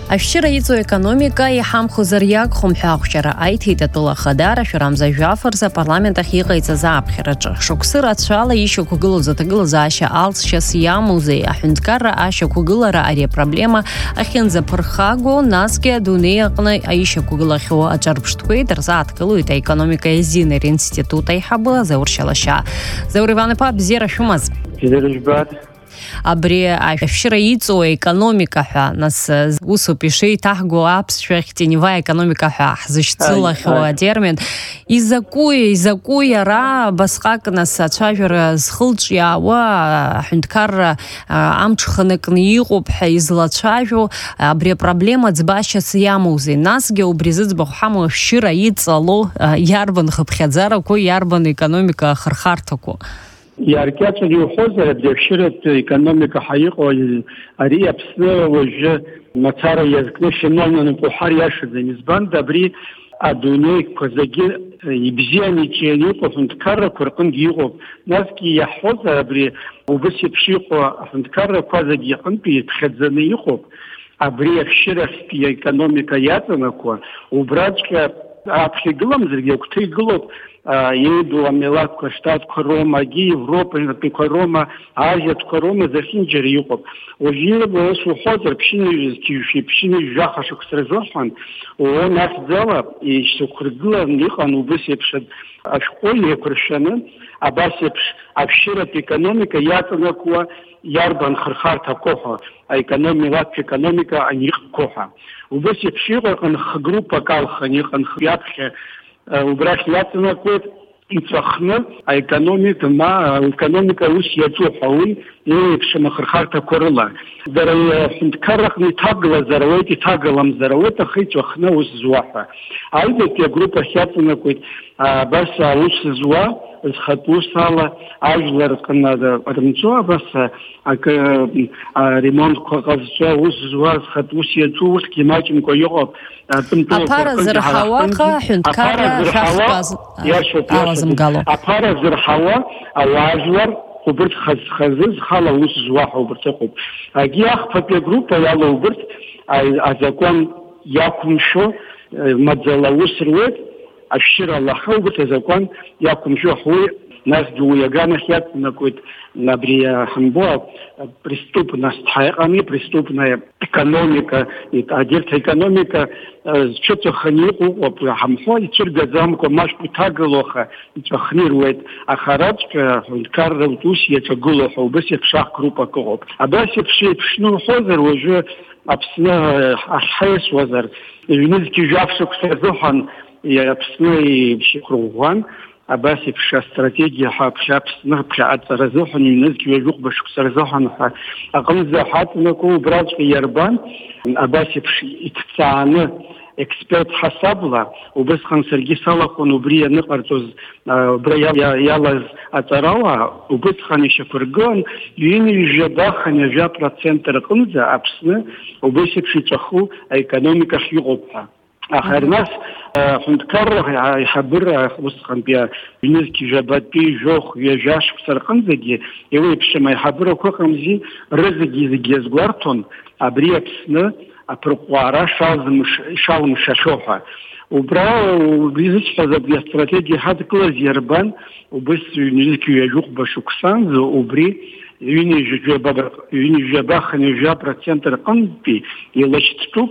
Ашәшьыра иҵоу економика иҳамхозар иагхом ҳәа ахәшьара аиҭеит атәыла ахадара Шәарамза Жәафарза апарламент ахь иҟаиҵаз ааԥхьараҿы. Шықәсы рацәала ишьақәгылоз аҭагылазаашьа алҵшьас иамоузеи аҳәынҭқарра ашьақәгылара ари апроблема ахьынӡаԥырхаго, насгьы адунеи аҟны аишьақәгылахьоу аҿырԥштәқәеи дырзааҭгылоит аекономика азинер институт аиҳабы Заур Шьалашьа. Заур Иван-иԥа, бзиара шәымаз? Бзиара жәбар. Абри ашәшьыра иҵоу економика ҳәа, нас усоуп ишеиҭаҳго аԥсшәахь теневая економика ҳәа ҳзышьцылахьоу атермин. Изакәи ара басҟак нас ацәажәара зхылҿиаауа аҳәынҭқарра амҽханакны иҟоуп ҳәа излацәажәо абри апроблема ӡбашьас иамоузеи? Насгьы убри зыӡбахә ҳамоу ашәшьыра иҵало иарбан хыԥхьаӡарақәа, иарбан економика ахырхарҭақәа? Иаркьаҿ иухозар ашәшьыратә економика ҳаиҟоу ари Аԥсны уажәы мацара иазкны феноменуп уҳәар иашаӡам. Избанда абри адунеиқәа зегьы ибзианы иҿианы иҟоу аҳәынҭқаррақәа рҟынгьы иҟоуп. Насгьы иаҳҳәозар абри убас еиԥш иҟоу аҳәынҭқаррақәа зегьы иҟынтәи иԥхьаӡаны иҟоуп. Абри ашәшьырахьтәи аекономика иаҵанакуа убраҵәҟьа аԥхьа игыламзаргьы агәҭа игылоуп еиду амилаҭқәа, штатқәа Ромагьы, Европатәиқәа Рома, Азиатәқәа Рома зехьынџьара иҟоуп. Уажәы ус уҳәозар ԥшьыни жәаха шықәса рзыҳәан нахьӡала ишьақәыргыланы иҟан убас еиԥш ашәҟәы еиқәыршәаны абас еиԥш ашәшьыратә економика иаҵанакуа иарбан хырхарҭақәоу ҳәа аекономикатә економика аниҟқәоу ҳәа. Убас еиԥш иҟан хгруппак алхан иҟан иаԥхьа убрахь иаҵанакуеит иҵәахны аекономика ус иаҿу ҳәа уи еиԥшым ахырхарҭақәа рыла. Дара аҳәынҭқарраҟны иҭагылазар ауеит, иҭагаламзар ауеит, аха иҵәахны ус зуа ҳәа. Аҩбатәи агрупп ахь иаҵанакуеит абас аус зуа зхатә ус ала ажәлар рҟны рымҵо, абас аремонтқәа ҟазҵо аус зуа зхатә ус иаҿу усгьы маҷымкәа иҟоуп. Аԥара зырҳауаха аҳәынҭқарра шәахтәаз алазымгало. Аԥара зырҳауа ауаажәлар убырҭ хазы зхала ус зуа ҳәа убырҭ ыҟоуп. Агьи ахԥатәи агруппа иала убырҭ азакәан иақәымшәо маӡала ус руеит, ашәшьыра лаха убырҭ азакәан иақәымшәо ҳуи, насгьы уи аганахь иаҵанакуеит абри ҳамбо преступност ҳаиҟами, преступная економика, адерҭ аекономика зҽыҵәаханы иҟоуп ҳамҳәо, ицәыргаӡамкәа маҷк иҭагыло аха иҵәахны ируеит, аха араҵәҟьа аҳәынҭқарра ус иаҿагыло ҳәа убас еиԥш группак ыҟоуп. Абас еиԥш еиԥшны уҳәозар уажәы Аԥсны ахьҳаиасуазар ҩнызқьи жәаф-шықәса рзыҳәан Аԥсны ибжьықәырӷәӷәан, абас еиԥш астратегиа Аԥсны ԥхьаҟаҵара рзыҳәан ҩнызқьи ҩажәа шықәса рзыҳәан ҳәа аҟынӡа ҳаҵанакуа убраҵәҟьа иарбан, абас еиԥш иҭҵааны експерт ҳасабла убысҟан саргьы салахәын убри ианыҟарҵоз убра иалаз аҵарауаа убысҟан ишьақәыргылан %1 рҟынӡа Аԥсны убас еиԥш иҵәаху аекономикахь иҟоуп ҳәа. Аха нас аҳәынҭқарра аиҳабыра усҟантәи ҩнызқьи жәабатәи ҩажәа шықәса рҟынӡагьы еиуеиԥшым аиҳабырақәа ыҟамзи, рызегьы иазгәарҭон абри Аԥсны аԥырҟәара шалымшахьоу ҳәа. Убра изыцҳәаз абри астратегиа ҳадкылаз иарбан убас ҩнызқьи ҩажәа шықәсанӡа убри %1 рҟынтәи илашьцәуп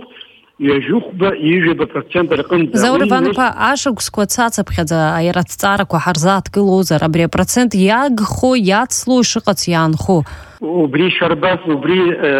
%1 Заур Иван-иԥа, ашықәсқәа цацыԥхьаӡа иара аҭҵаарақәа ҳарзааҭгылозар, абри апроцент иагхо, иацло, ишыҟац иаанхо? Убри шарбаз, убри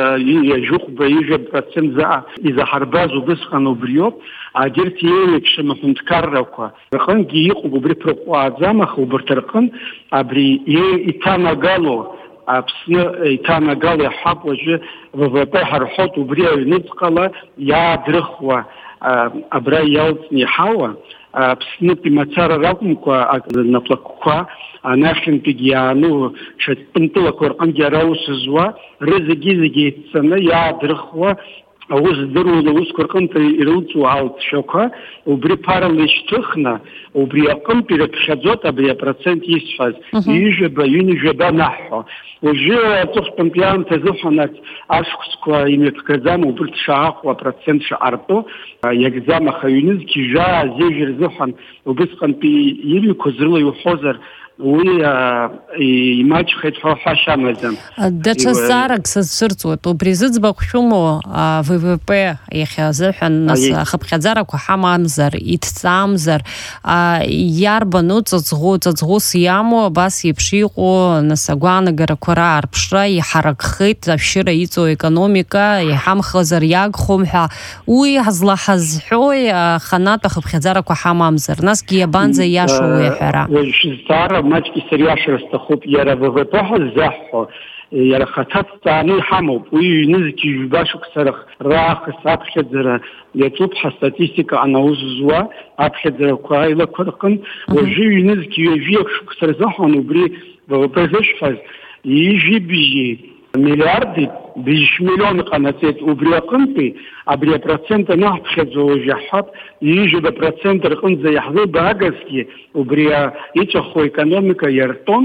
%1 заа изаҳарбаз убысҟан убриоуп, адерҭ еиуеиԥшым аҳәынҭқаррақәа рҟынгьы иҟоуп, убри ԥырҟәааӡам, аха убарҭ рҟын абри иҭанагало Аԥсны иҭанагало иаҳҳәап уажәы ВВП ҳарҳәоит, убри аҩныҵҟала иаадрыхуа абра иалҵны иҳауа Аԥснытәи мацара ракәымкәа наплакқәа анахьынтәигьы иаану ҽа пынтылақәа рҟынгьы ара ус зуа рызегьы еиццаны иаадрыхуа аус дырула усқәа рҟынтә ирылҵуа алҵшьақәа убри ԥарала ишьҭыхны убри аҟынтә ирыԥхьаӡоит абри апроцент исҳәаз ҩыжәаба ҩынҩажәаба анаҳҳәо уажәы аҵыхәтәантәи аамҭа азыҳәан ашықәсқәа имҩаԥгаӡам убырҭ шаахәо апроцент шаҟартәу иагӡам аха ҩнызқьи жәаа зежә рзыҳәан убысҟантәи ирҩқәаз рыла иуҳәозар уи имаҷхеит ҳәа ҳәашьа амаӡам. Даҽа зҵаарак сазцәырҵуеит. Убри зыӡбахә шәымоу ВВП иахьа азыҳәан нас ахыԥхьаӡарақәа ҳамамзар, иҭҵамзар, иарбану ҵаҵӷәыс иамоу абас еиԥш иҟоу нас агәаанагарақәа раарԥшра иҳаракхеит ашәшьыра иҵоу економика, иҳамхазар иагхом ҳәа уи ҳазлаҳазҳәои аханатә ахыԥхьаӡарақәа ҳамамзар, насгьы иабанӡа иашоу уи аҳәара. маҷк исыриашар сҭахуп иара ВВП ҳаззаҳҳәо иара хаҭа ҭҵааны иҳамоуп уи ҩнызқьи жәба шықәсарах раахыс аԥхьаӡара иаҿуп ҳастатистика анаус зуа аԥхьаӡарақәа аилақәа рҟынтә уажәы ҩнызқьи ҩажәиак шықәса рзыҳәан убри ВВП зышҳәаз ижәибжьи миллиарди быжь миллион ҟанаҵеит убри аҟынтәи абри апроцент анаҳԥхьаӡо уажә иаҳҳәап ижәаба процент рҟынӡа иаҳзылбаагазгьы убри иҵәаху економика иартон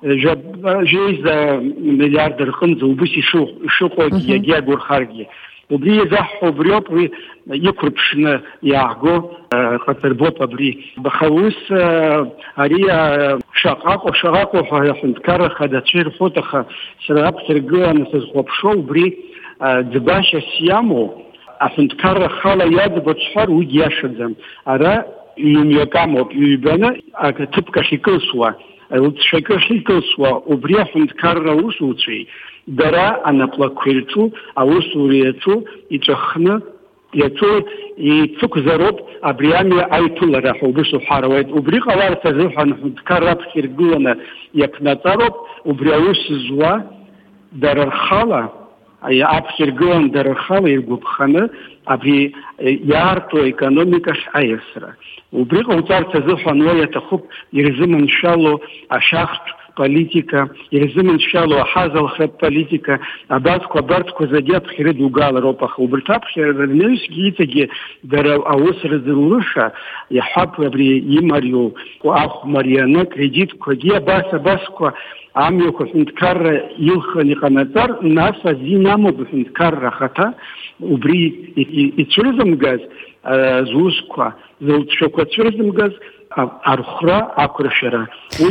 жеиза миллиард рҟынӡа убыс ишыҟоугьы иагьа агәырхаргьы убри иазаҳҳәо убри ауп уи иқәырԥшны иааго ҟаҵарбоуп абри аха ус ари шаҟаҟоу ҳәа аҳәынҭқарра ахадацәа ирҳәоит аха сара аԥхьаргыланы сазхәаԥшуа убри ӡбашьас иамоу аҳәынҭқарра ахала иаӡбо ҿҳәар уигьы иашаӡам ара ҩымҩак амоуп ҩбаны ҭыԥк ахь икылсуа лҵшәакы ахь икылсуа убри аҳәынҭқарра аусуцәеи дара анаплакқәа ирҿу аусура иаҿу иҵәахны иаҿу ицықәзароуп абри амҩа аиԥылара ҳәа убыс уҳәарауеит убри ҟаларц азыҳәан аҳәынҭқарра аԥхьа иргыланы иаԥнаҵароуп убри аус зуа дара рхала аԥхьа иргыланы дара рхала иргәаԥханы абри иаарту економикахь аиасра убри ҟауҵарц азыҳәан уа иаҭахуп ирзыманшәало ашахтә политика, ирзыманшәало аҳазалхратә политика, абарҭқәа зегьы аԥхьа ирыдугалароуп, аха убарҭ аԥхьа рнаҩсгьы иҵегьы дара аус рзырурыша иаҳҳәап абри имариоу ахәмарианы кредитқәагьы абасқәа амҩақәа аҳәынҭқарра илхын иҟанаҵар, нас азин амоуп аҳәынҭқарра ахаҭа убри ицәырзымгаз зусқәа зылҵшәақәа цәырзымгаз архәра ақәыршәара.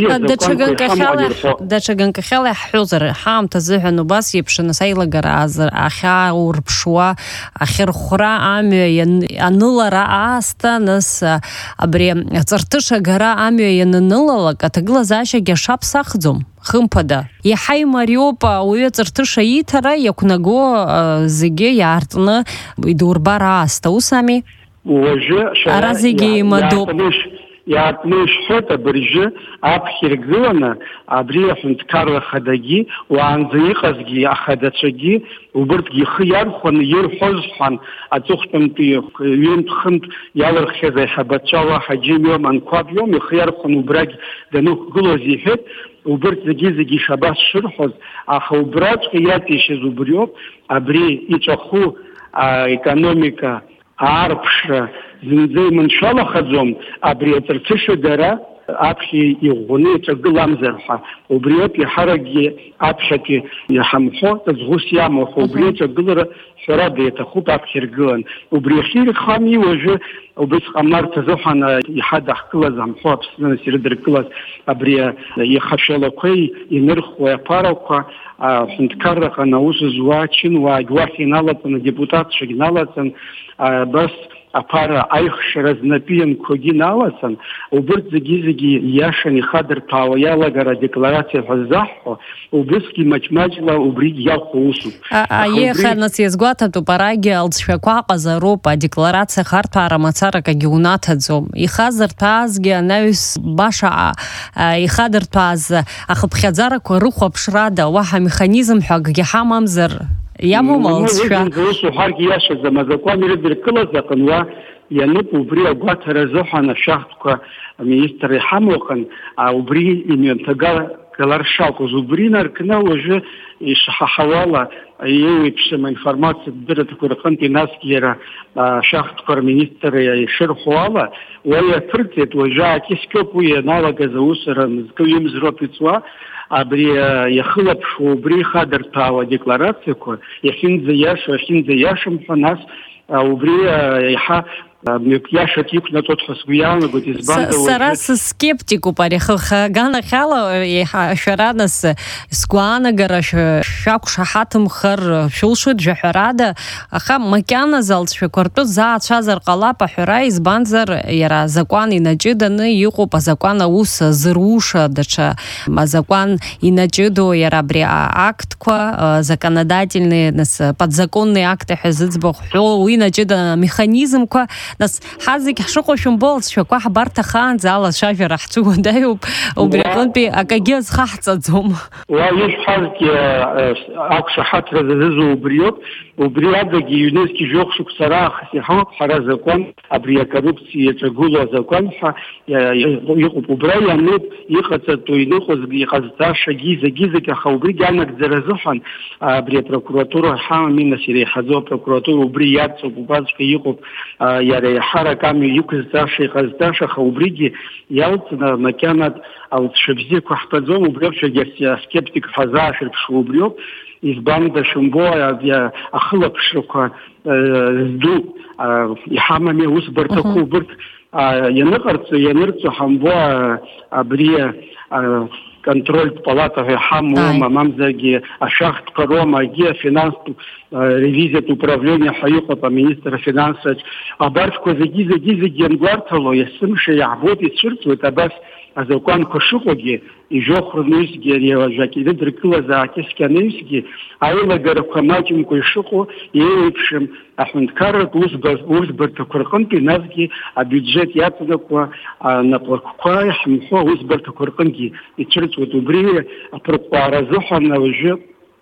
Даҽа ганкахьала иаҳҳәозар, ҳаамҭа азыҳәан убас еиԥш нас аилагара ахьааурԥшуа, ахьырхәра амҩа анылара аасҭа, нас абри аҵарҭыш агара амҩа иананылалак аҭагылазаашьагьы ашаԥсахӡом. Хымԥада, иаҳа имариоуп ауаҩы аҵарҭыш аиҭара иақәнаго зегьы иаартны идурбар аасҭа, ус ами? Ара зегьы еимадоуп. иаартны ишҳәоит абыржәы аԥхьа иргыланы абри аҳәынҭқарра ахадагьы уаанӡа иҟазгьы ахадацәагьы убырҭгьы ихы иархәаны ирҳәоз ҳәан аҵыхәтәантәи ҩынтә хынтә иалырххьаз аиҳабацәа ҳаџьымиом анқәабиом ихы иархәаны убрагь данықәгылоз иҳәеит убырҭ зегьы шабас шырҳәоз аха убраҵәҟьа иаҵишьыз убриоуп абри иҵәаху економика аарԥшра зынӡа иманшәалахаӡом абри аҵарҭыша дара аԥхьа иӷәӷәаны иҿагыламзар ҳәа убри ауп иаҳаракгьы аԥхьатәи иҳамҳәо ҵаҵӷәыс иамоу ҳәа убри аҿагылара ҳәарада иаҭахуп аԥхьа иргылан убри ахьирхами уажәы убыс ҟамларц азыҳәан иаҳа даҳкылаз амҳәо Аԥснынас ирыдыркылаз абри ихашәалақәеи инырхуа аԥарақәа аҳәынҭқарраҟны аус зуа ачынуаагь уахь иналаҵаны адепутатцәагь налаҵан бас аԥара аихшара знапианқәагьы налаҵан убырҭ зегьы иашан ихадырҭәаауа иалагара адекларациа ҳәа ззаҳҳәо убысгьы маҷ-маҷла убригьы иалху усуп. Аиеха нас иазгәаҭатәуп арагьы алҵшәақәа аҟазароуп адекларациа харҭәаара мацаракагьы унаҭаӡом. Ихазырҭәаазгьы анаҩс баша ихадырҭәааз ахыԥхьаӡарақәа рыхәаԥшрада уаҳа механизм ҳәа акгьы ҳамамзар иамоума алҵшәа? Ус уҳәаргьы иашаӡам, азакәан ирыдыркылаз аҟынуа иануп убри агәаҭара азыҳәан ашахтқәа аминистр иҳамоуҟан убри имҩанҭагалак иахҟьалар шакәыз. Убри наркны уажәы ишҳаҳауала еиуеиԥшым аинформациатә дыррақәа рҟынтә насгьы иара ашахтқәа рминистр ишырҳәо ала уа иаԥырҵит уажәы аакьыскьоуп уи ианалагаз аусура мызкы ҩымзроуп иҵуа абри иахылаԥшуа убри ихадырҭәаауа адекларациақәа иахьынӡаиашам ҳәа нас убри иаҳа иашак иқәнаҵоит ҳәа сгәы иаанагоит. Сара сскептикуп ари хыганахьала шәара нас сгәы аанагара шәақәшаҳаҭымхар шәылшоит жәаҳәарада, аха макьаназы алҵшәақәа ртәы заацәазар ҟалап аҳәара, избанзар иара азакәан инаҷыданы иҟоуп азакәан аус зыруша даҽа азакәан инаҷыдоу иара абри актқәа законодательные нас подзаконные акты ҳәа зыӡбахә ҳәо уи инаҷыданы амеханизмқәа. Нас ҳазегь ҳшыҟоу шәымбо алҵшәақәа ҳбарҭахаанӡа алацәажәара ҳцәы уадаҩуп, убри аҟынтәи акагьы азхаҳҵаӡом. Уа ишҳәазгьы ақәшаҳаҭра зазызу убриоуп. Убри адагьы иҩнызқьи жәохә шықәса раахыс иҳамоуп ҳара азакәан абри акоррупциа иаҿагылоу азакәан ҳәа иҟоуп. Убра иануп иҟаҵатәу иҟазҵаша гизагьы, аха убригьы анагӡара азыҳәан абри апрокуратура ҳамами нас иреиҳаӡоу апрокуратура убри иацуп, убасҵәҟьа иҟоуп иара иаҳарак амҩа иқәызҵаша иҟазҵаша, аха убригьы иалҵны макьана алҵшәа бзиақәа ҳтәаӡом. Убриоуп аскептик ҳазаашәырԥшуа убриоуп. Избанда шәымбо ахылаԥшрақәа зду иҳамами аусбарҭақәа убырҭ ианырҵо ҳамбо абри контрольтә палата ҳәа иҳамоума, мамзаргьы ашахтқәа роума, агьи афинанстә ревизиатә управление ҳәа иҟоуп аминистр афинансаҿ. Абарҭқәа зегьы иангәарҭало есымша иаҳбоит, ицәырҵуеит абас азакәанқәа шыҟоугьы ижәохәраныҩсгьы ари ажәак ирыдыркылаз аакьыскьаныҩсгьы аилагарақәа маҷымкәа ишыҟоу еиуеиԥшым аҳәынҭқарратә усбарҭақәа рҟынтәи насгьы абиуџьет иаҵанакуа напрақәқәа иҳамҳәо аусбарҭақәа рҟынгьы ицәырҵуеит. Убри апрокуара азыҳәан уажәы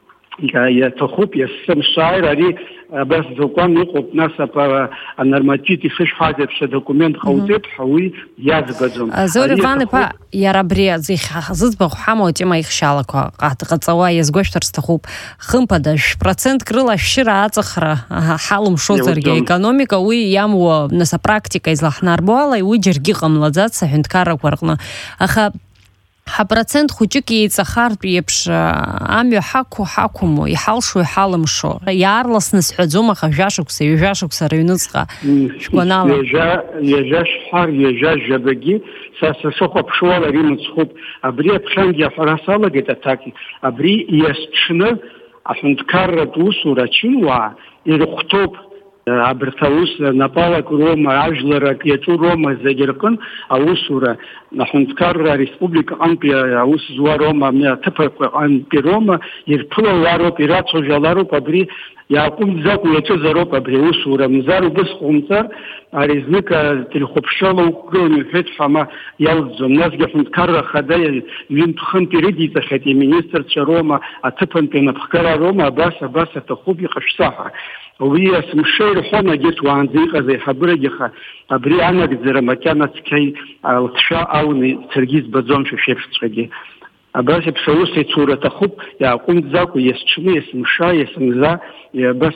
иаҭахуп иасымшааир ари абас закәан иҟоуп, нас анорматив ишышҳәаз еиԥш адокумент ҟауҵеит ҳәа уи иаӡбаӡом. Заур Иван-иԥа, иара абри зыӡбахә ҳамоу атема ихшьалақәа ҟаҵауа иазгәашәҭар сҭахуп. Хымԥада шә-процентк рыла ашәшьыра аҵахара ҳалымшозаргьы аекономика уи иамуа нас апрактика излаҳнарбо ала уи џьаргьы ҟамлаӡац аҳәынҭқаррақәа рҟны. Аха ҳапроцент хәыҷык еиҵахартә еиԥш амҩа ҳақәыму, иҳалшо иҳалымшо. Иаарласны сҳәаӡом, аха ҩажәа-шықәса рыҩныҵҟа шәгәанала. Ҩажәа шҳәар, ҩажәа жәабагьы са сахәаԥшуа ала ари мыцхәуп. Абри аԥхьангьы аҳәара салагеит аҭак. Абри иазԥшны аҳәынҭқарратә усура ачынуаа ирыхәҭоуп. Абарҭ аус напалак роума, ажәларак иаҿу роума зегьы рҟын аусура аҳәынҭқарра ареспублика аҟынтәи аус зуа роума, аҭыԥқәа аҟынтәи роума ирԥылауароуп, ирацәажәалароуп. Абри иааҟәымҵӡакәа иаҿызароуп абри аусура. Мзар убысҟоумҵар ари знык телехәаԥшьала уқәгыланы иҳәеит ҳәа ма иалҵӡом. Насгьы аҳәынҭқарра ахада ҩынтә хынтә ирыдиҵахьеит иминистрцәа роума, аҭыԥантәи анапхгара роума, абас аҭахуп иҟашәҵаҳәа. Уи асымша ирҳәон агьырҭ уаанӡа иҟаз аиҳабырагьы, абри анагӡара макьана цқьа лҭшәа ауны саргьы избаӡом шәеиԥшҵәҟьагьы. Абас еиԥш аус еицура аҭахуп, иааҟәымҵӡакәа иасҽны, иасымша, иасымза, абас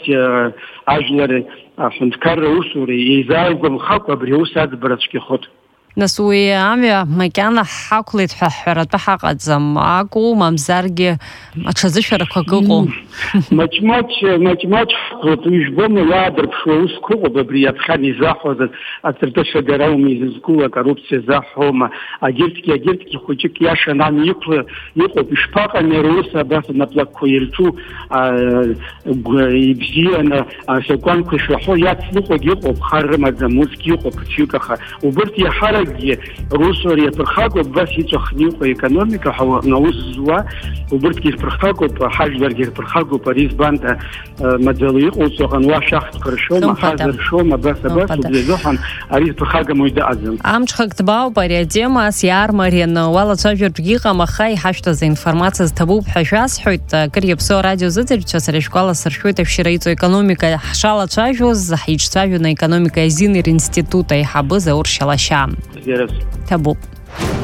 ажәлар аҳәынҭқарра усура еизааигәамхакәа абри аус аӡбара цәгьахоит. Нас уи амҩа макьана ҳақәлеит ҳәа ҳҳәаратәы ҳаҟаӡам, акәу мамзаргьы аҽазышәарақәак ыҟоу. Маҷ-маҷ ҳақәлеит, ижәбома иаадырԥшуа усқәа ыҟоуп, абри аԥхьан изаҳәоз аҵыртышагара аума изызкула, акоррупциа заҳәома, агьырҭгьы хәыҷык иашан амҩа иҟоуп. Ишԥаҟами ари аус абас анаплакқәа ирҿу ибзианы азакәанқәа ишраҳо иацныҟәагьы ыҟоуп, хар рымаӡам, усгьы ыҟоуп ԥыҭҩык, аха убырҭ иаҳаракгьы русура иаԥырхагоуп, бас иҵәахны иҟоу аекономика аус зуа, убырҭгьы ирԥырхагоуп, ҳажәларгьы ирԥырхагоуп. Ари избанда маӡала иҟоуҵо ҟануа шахтқәа ршома, ҳаза ршома, абас убри азыҳәан ари зԥырхагам уаҩ дыҟаӡам. Амҽхак ҭбаауп ари атема, ас иаармарианы уалацәажәартә иҟам, аха иҳашәҭаз аинформациа зҭабуп ҳәа шәасҳәоит. Акыр иаԥсоу арадиозыӡырҩцәа, сара шәгәаласыршәоит ашәшьыра иҵоу аекономика ҳшалацәажәоз, ҳиҿцәажәон аекономика азин ринститут аиҳабы Заур Шьалашьа. Ҭабуп.